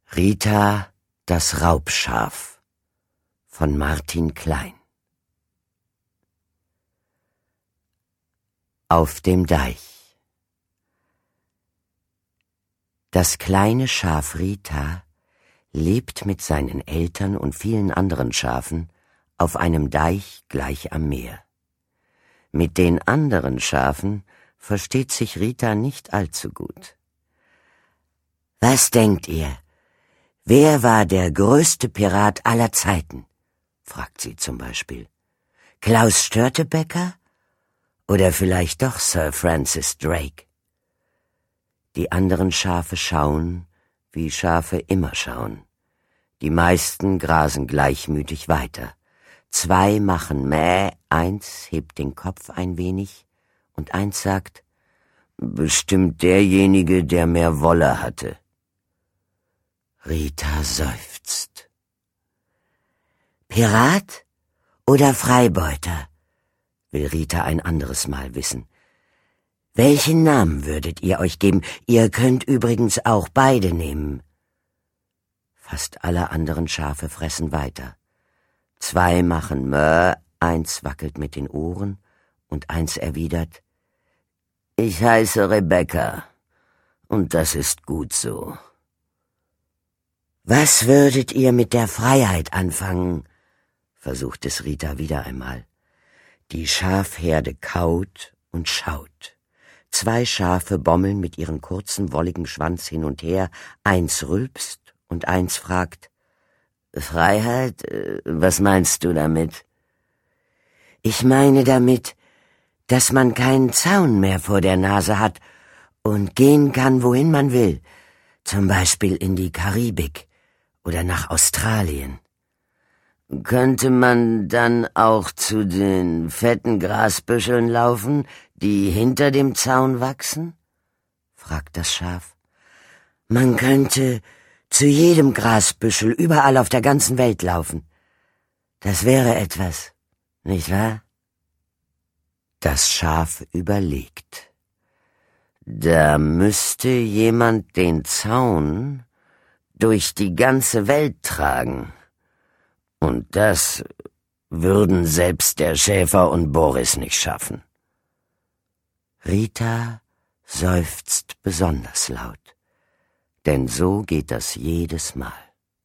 Rita, das Raubschaf von Martin Klein. Auf dem Deich. Das kleine Schaf Rita lebt mit seinen Eltern und vielen anderen Schafen auf einem Deich gleich am Meer. Mit den anderen Schafen versteht sich Rita nicht allzu gut. »Was denkt ihr? Wer war der größte Pirat aller Zeiten?« fragt sie zum Beispiel. »Klaus Störtebeker? Oder vielleicht doch Sir Francis Drake?« Die anderen Schafe schauen, wie Schafe immer schauen. Die meisten grasen gleichmütig weiter. 2 machen Mäh, 1 hebt den Kopf ein wenig und 1 sagt, »Bestimmt derjenige, der mehr Wolle hatte.« Rita seufzt. »Pirat oder Freibeuter?« will Rita ein anderes Mal wissen. »Welchen Namen würdet ihr euch geben? Ihr könnt übrigens auch beide nehmen.« Fast alle anderen Schafe fressen weiter. 2 machen Mö, 1 wackelt mit den Ohren und 1 erwidert, »Ich heiße Rebecca, und das ist gut so.« »Was würdet ihr mit der Freiheit anfangen?« versucht es Rita wieder einmal. Die Schafherde kaut und schaut. 2 Schafe bommeln mit ihrem kurzen, wolligen Schwanz hin und her, 1 rülpst und 1 fragt, »Freiheit? Was meinst du damit?« »Ich meine damit, dass man keinen Zaun mehr vor der Nase hat und gehen kann, wohin man will, zum Beispiel in die Karibik oder nach Australien.« »Könnte man dann auch zu den fetten Grasbüscheln laufen, die hinter dem Zaun wachsen?« fragt das Schaf. »Man könnte zu jedem Grasbüschel überall auf der ganzen Welt laufen. Das wäre etwas, nicht wahr?« Das Schaf überlegt. »Da müsste jemand den Zaun durch die ganze Welt tragen. Und das würden selbst der Schäfer und Boris nicht schaffen.« Rita seufzt besonders laut, denn so geht das jedes Mal.